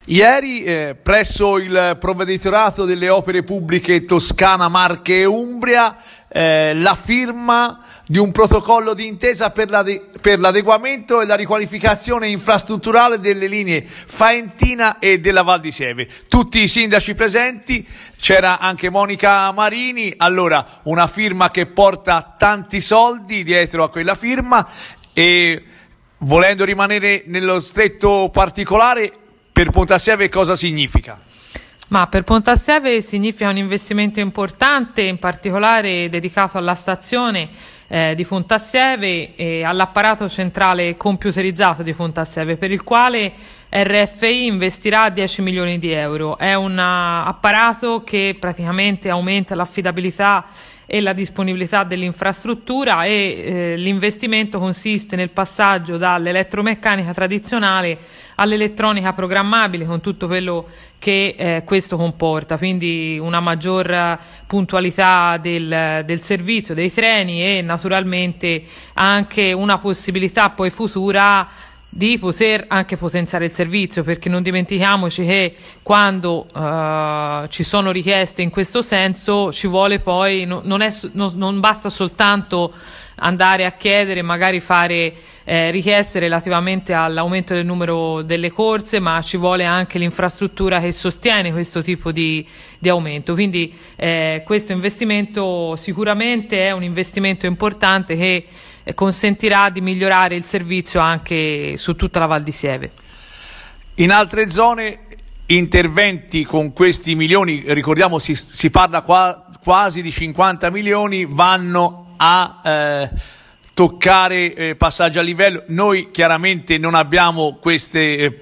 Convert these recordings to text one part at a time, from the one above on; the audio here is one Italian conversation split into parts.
Ieri presso il Provveditorato delle Opere Pubbliche Toscana, Marche e Umbria la firma di un protocollo d'intesa per l'adeguamento e la riqualificazione infrastrutturale delle linee Faentina e della Val di Sieve. Tutti i sindaci presenti, c'era anche Monica Marini. Allora, una firma che porta tanti soldi dietro a quella firma e, volendo rimanere nello stretto particolare, per Pontassieve cosa significa? Ma per Pontassieve significa un investimento importante, in particolare dedicato alla stazione di Pontassieve e all'apparato centrale computerizzato di Pontassieve, per il quale RFI investirà 10 milioni di euro. È un apparato che praticamente aumenta l'affidabilità e la disponibilità dell'infrastruttura e l'investimento consiste nel passaggio dall'elettromeccanica tradizionale all'elettronica programmabile, con tutto quello che questo comporta, quindi una maggior puntualità del servizio, dei treni e naturalmente anche una possibilità poi futura di poter anche potenziare il servizio, perché non dimentichiamoci che quando ci sono richieste in questo senso ci vuole poi, non basta soltanto andare a chiedere, magari fare richieste relativamente all'aumento del numero delle corse, ma ci vuole anche l'infrastruttura che sostiene questo tipo di aumento. Quindi questo investimento sicuramente è un investimento importante che consentirà di migliorare il servizio anche su tutta la Val di Sieve. In altre zone interventi con questi milioni, ricordiamo si parla quasi di 50 milioni, vanno a toccare passaggi a livello. Noi chiaramente non abbiamo queste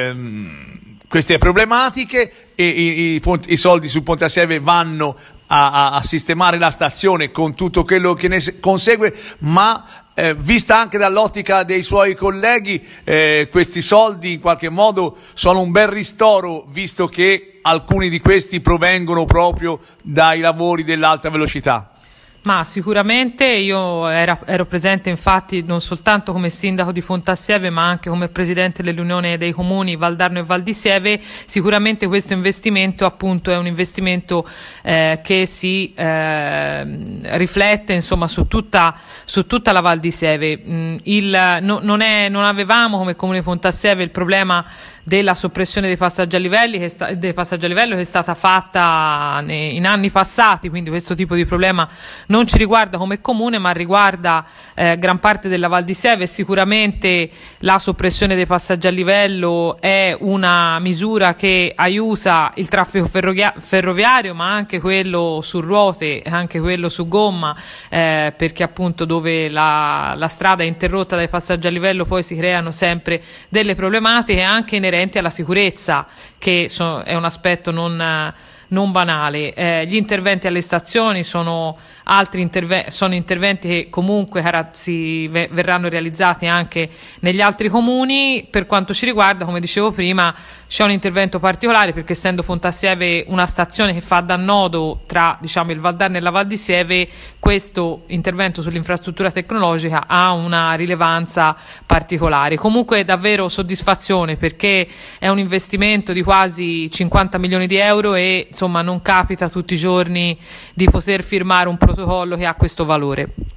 problematiche e i soldi su Pontassieve vanno a sistemare la stazione con tutto quello che ne consegue, ma vista anche dall'ottica dei suoi colleghi, questi soldi in qualche modo sono un bel ristoro, visto che alcuni di questi provengono proprio dai lavori dell'alta velocità. Ma sicuramente io ero presente, infatti, non soltanto come sindaco di Pontassieve ma anche come presidente dell'Unione dei Comuni Valdarno e Val di Sieve. Sicuramente questo investimento appunto è un investimento che si riflette insomma su tutta la Val di Sieve. Non avevamo come Comune Pontassieve il problema della soppressione dei passaggi a livello che è stata fatta in anni passati, quindi questo tipo di problema non ci riguarda come comune, ma riguarda gran parte della Val di Sieve. Sicuramente la soppressione dei passaggi a livello è una misura che aiuta il traffico ferroviario, ma anche quello su ruote, anche quello su gomma, perché appunto dove la strada è interrotta dai passaggi a livello poi si creano sempre delle problematiche anche inerenti alla sicurezza, che è un aspetto non banale. Gli interventi alle stazioni sono interventi che comunque verranno realizzati anche negli altri comuni. Per quanto ci riguarda, come dicevo prima, c'è un intervento particolare perché, essendo Pontassieve una stazione che fa da nodo tra il Valdarno e la Val di Sieve, questo intervento sull'infrastruttura tecnologica ha una rilevanza particolare. Comunque davvero soddisfazione, perché è un investimento di quasi 50 milioni di euro e insomma non capita tutti i giorni di poter firmare un protocollo che ha questo valore.